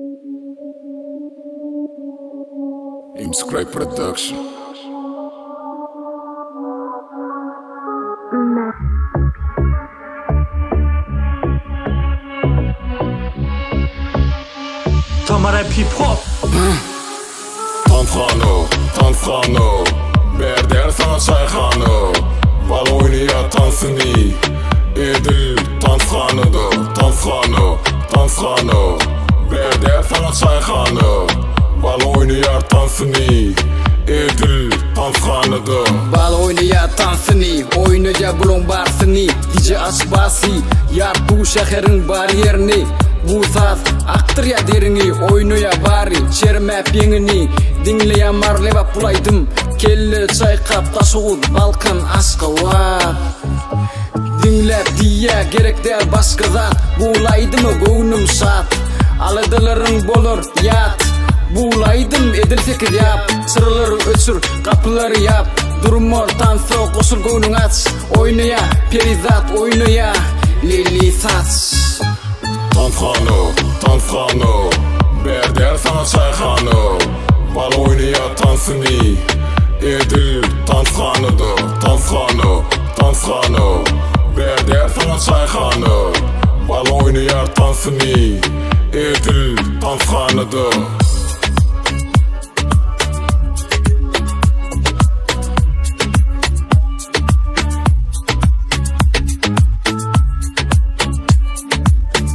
Imscray Production. Tamara Hip Hop. Tanfano Berder sana çayxanı Bal oynuyor tansını Edil Tanfano Berder sana çayxanı Bal oynuyor tansını Edil Tanfano'da Bal oynuyor tansını Oynuyor bulun barsını DJ Asbasi Yap bu şehrin bariyerini Bu saz aktır ya derini Oynuyor bari çermep yengini Dinleyen marleba bulaydım Kelle çaykap taşığın Balkan aşkı var Dinlep diye gerek değil başka zat Bulaydım göğnüm şat Alıdıların bolur yat Bulaydım edil fikir yap Sırları ötsür kapıları yap Durmur tansı koşul göğnün aç Oynuya perizat oynuya Lili saç Tanfano Berder sana çayxanı Bal oynuyor tansını Edil Tanfano Berder sana çayxanı Bal oynuyor tansını Edil Tanfano'da